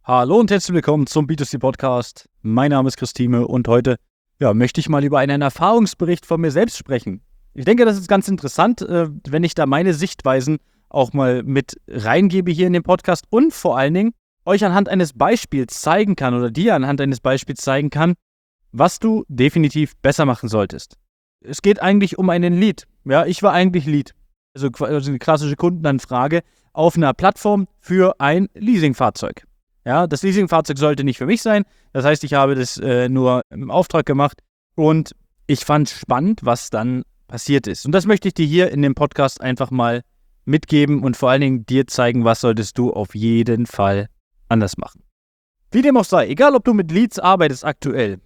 Hallo und herzlich willkommen zum B2C Podcast. Mein Name ist Christine und heute möchte ich mal über einen Erfahrungsbericht von mir selbst sprechen. Ich denke, das ist ganz interessant, wenn ich da meine Sichtweisen auch mal mit reingebe hier in den Podcast und vor allen Dingen euch anhand eines Beispiels zeigen kann oder dir anhand eines Beispiels zeigen kann, was du definitiv besser machen solltest. Es geht eigentlich um einen Lead. Ja, ich war eigentlich Lead. Also eine klassische Kundenanfrage auf einer Plattform für ein Leasingfahrzeug. Ja, das Leasingfahrzeug sollte nicht für mich sein. Das heißt, ich habe das nur im Auftrag gemacht und ich fand spannend, was dann passiert ist. Und das möchte ich dir hier in dem Podcast einfach mal mitgeben und vor allen Dingen dir zeigen, was solltest du auf jeden Fall anders machen. Wie dem auch sei, egal ob du mit Leads arbeitest aktuell,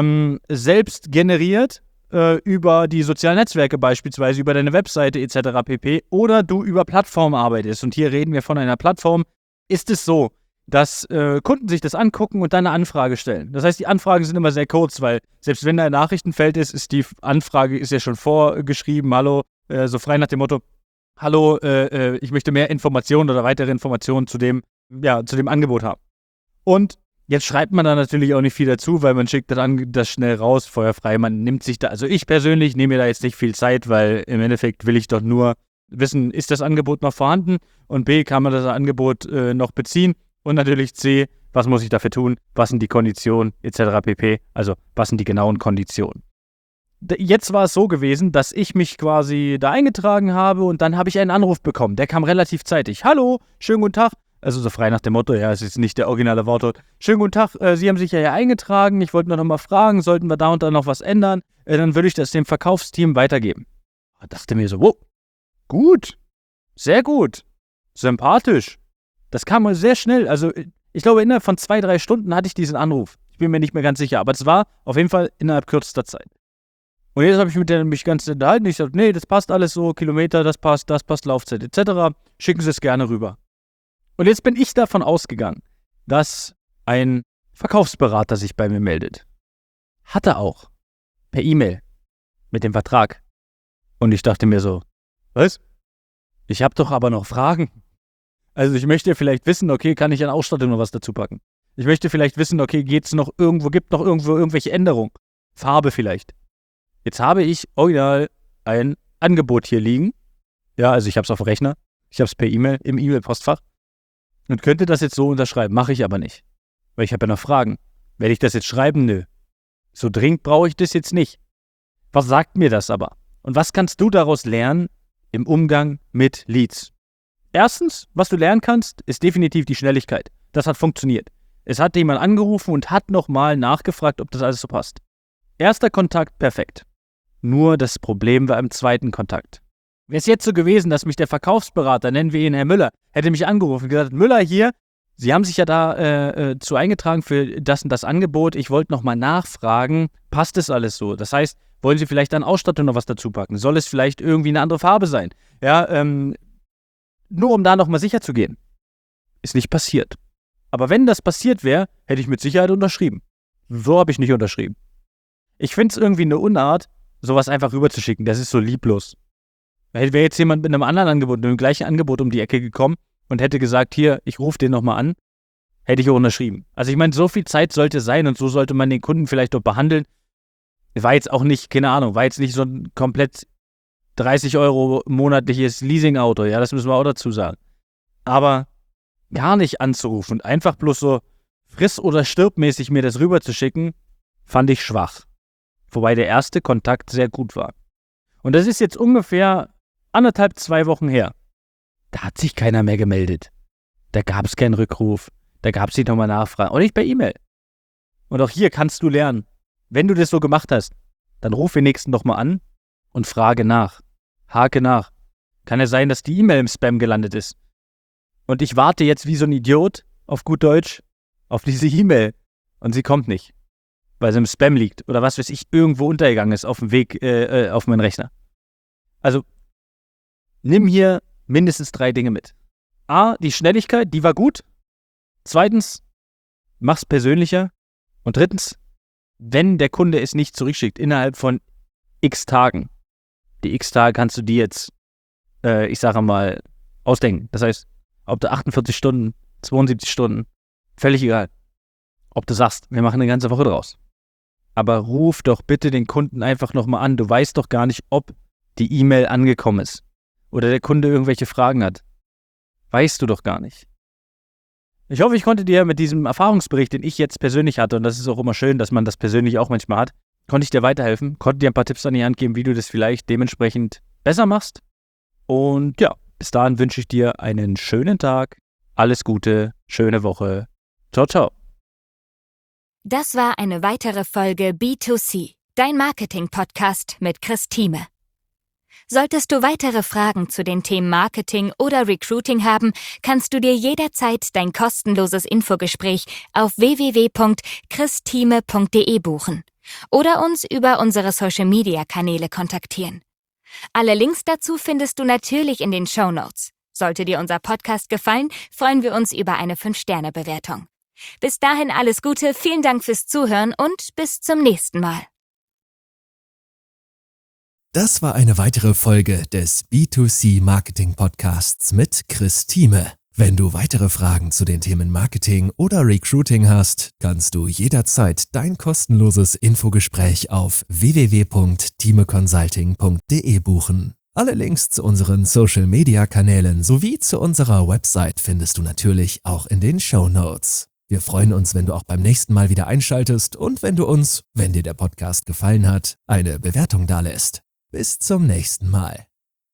selbst generiert über die sozialen Netzwerke beispielsweise, über deine Webseite etc. pp. Oder du über Plattformen arbeitest. Und hier reden wir von einer Plattform. Ist es so, dass Kunden sich das angucken und dann eine Anfrage stellen. Das heißt, die Anfragen sind immer sehr kurz, weil selbst wenn da ein Nachrichtenfeld ist die Anfrage ist ja schon vorgeschrieben, hallo, so frei nach dem Motto, hallo, ich möchte mehr Informationen oder weitere Informationen zu dem Angebot haben. Und jetzt schreibt man da natürlich auch nicht viel dazu, weil man schickt das schnell raus, feuerfrei. Man nimmt sich da, also ich persönlich nehme mir da jetzt nicht viel Zeit, weil im Endeffekt will ich doch nur wissen, ist das Angebot noch vorhanden und B, kann man das Angebot noch beziehen. Und natürlich C, was muss ich dafür tun? Was sind die Konditionen etc. pp. Also, was sind die genauen Konditionen? Jetzt war es so gewesen, dass ich mich quasi da eingetragen habe und dann habe ich einen Anruf bekommen. Der kam relativ zeitig. Hallo, schönen guten Tag. Also so frei nach dem Motto, ja, es ist nicht der originale Wortlaut. Schönen guten Tag, Sie haben sich ja hier eingetragen. Ich wollte noch mal fragen, sollten wir da und da noch was ändern? Dann würde ich das dem Verkaufsteam weitergeben. Ich dachte mir so, wow, gut, sehr gut, sympathisch. Das kam mal sehr schnell, also ich glaube innerhalb von 2-3 Stunden hatte ich diesen Anruf. Ich bin mir nicht mehr ganz sicher, aber es war auf jeden Fall innerhalb kürzester Zeit. Und jetzt habe ich mit der mich ganz unterhalten. Ich sagte, nee, das passt alles so, Kilometer, das passt, Laufzeit etc. Schicken Sie es gerne rüber. Und jetzt bin ich davon ausgegangen, dass ein Verkaufsberater sich bei mir meldet. Hat er auch. Per E-Mail. Mit dem Vertrag. Und ich dachte mir so, was? Ich habe doch aber noch Fragen. Also ich möchte vielleicht wissen, okay, kann ich an Ausstattung noch was dazu packen? Ich möchte vielleicht wissen, okay, gibt noch irgendwo irgendwelche Änderungen? Farbe vielleicht. Jetzt habe ich original ein Angebot hier liegen. Ja, also ich habe es auf dem Rechner. Ich habe es per E-Mail im E-Mail-Postfach. Und könnte das jetzt so unterschreiben. Mache ich aber nicht. Weil ich habe ja noch Fragen. Werde ich das jetzt schreiben? Nö. So dringend brauche ich das jetzt nicht. Was sagt mir das aber? Und was kannst du daraus lernen im Umgang mit Leads? Erstens, was du lernen kannst, ist definitiv die Schnelligkeit. Das hat funktioniert. Es hat jemand angerufen und hat nochmal nachgefragt, ob das alles so passt. Erster Kontakt, perfekt. Nur das Problem war im zweiten Kontakt. Wäre es jetzt so gewesen, dass mich der Verkaufsberater, nennen wir ihn Herr Müller, hätte mich angerufen und gesagt, Müller hier, Sie haben sich ja da zu eingetragen für das und das Angebot. Ich wollte nochmal nachfragen, passt das alles so? Das heißt, wollen Sie vielleicht an Ausstattung noch was dazu packen? Soll es vielleicht irgendwie eine andere Farbe sein? Ja, nur um da nochmal sicher zu gehen. Ist nicht passiert. Aber wenn das passiert wäre, hätte ich mit Sicherheit unterschrieben. So habe ich nicht unterschrieben. Ich finde es irgendwie eine Unart, sowas einfach rüberzuschicken. Das ist so lieblos. Wäre jetzt jemand mit einem anderen Angebot, mit dem gleichen Angebot um die Ecke gekommen und hätte gesagt, hier, ich rufe den nochmal an, hätte ich auch unterschrieben. Also ich meine, so viel Zeit sollte sein und so sollte man den Kunden vielleicht auch behandeln. War jetzt auch nicht, keine Ahnung, war jetzt nicht so ein komplett 30 € monatliches Leasingauto, ja, das müssen wir auch dazu sagen. Aber gar nicht anzurufen und einfach bloß so friss- oder stirbmäßig mir das rüberzuschicken, fand ich schwach. Wobei der erste Kontakt sehr gut war. Und das ist jetzt ungefähr 1,5-2 Wochen her. Da hat sich keiner mehr gemeldet. Da gab es keinen Rückruf. Da gab es nicht nochmal Nachfragen. Auch nicht per E-Mail. Und auch hier kannst du lernen. Wenn du das so gemacht hast, dann ruf den nächsten nochmal an und frage nach. Hake nach. Kann ja sein, dass die E-Mail im Spam gelandet ist. Und ich warte jetzt wie so ein Idiot, auf gut Deutsch, auf diese E-Mail. Und sie kommt nicht. Weil sie im Spam liegt. Oder was weiß ich, irgendwo untergegangen ist auf dem Weg auf meinen Rechner. Also, nimm hier mindestens 3 Dinge mit. A, die Schnelligkeit, die war gut. Zweitens, mach's persönlicher. Und drittens, wenn der Kunde es nicht zurückschickt, innerhalb von x Tagen, die x Tage kannst du dir jetzt, ich sage mal, ausdenken. Das heißt, ob du 48 Stunden, 72 Stunden, Völlig egal, ob du sagst, wir machen eine ganze Woche draus. Aber ruf doch bitte den Kunden einfach nochmal an. Du weißt doch gar nicht, ob die E-Mail angekommen ist oder der Kunde irgendwelche Fragen hat. Weißt du doch gar nicht. Ich hoffe, ich konnte dir mit diesem Erfahrungsbericht, den ich jetzt persönlich hatte, und das ist auch immer schön, dass man das persönlich auch manchmal hat, konnte ich dir weiterhelfen, konnte dir ein paar Tipps an die Hand geben, wie du das vielleicht dementsprechend besser machst. Und ja, bis dahin wünsche ich dir einen schönen Tag, alles Gute, schöne Woche. Ciao, ciao. Das war eine weitere Folge B2C, dein Marketing-Podcast mit Chris Thieme. Solltest du weitere Fragen zu den Themen Marketing oder Recruiting haben, kannst du dir jederzeit dein kostenloses Infogespräch auf www.christhieme.de buchen oder uns über unsere Social-Media-Kanäle kontaktieren. Alle Links dazu findest du natürlich in den Shownotes. Sollte dir unser Podcast gefallen, freuen wir uns über eine 5-Sterne-Bewertung. Bis dahin alles Gute, vielen Dank fürs Zuhören und bis zum nächsten Mal. Das war eine weitere Folge des B2C Marketing Podcasts mit Chris Thieme. Wenn du weitere Fragen zu den Themen Marketing oder Recruiting hast, kannst du jederzeit dein kostenloses Infogespräch auf www.thiemeconsulting.de buchen. Alle Links zu unseren Social-Media-Kanälen sowie zu unserer Website findest du natürlich auch in den Shownotes. Wir freuen uns, wenn du auch beim nächsten Mal wieder einschaltest und wenn du uns, wenn dir der Podcast gefallen hat, eine Bewertung dalässt. Bis zum nächsten Mal.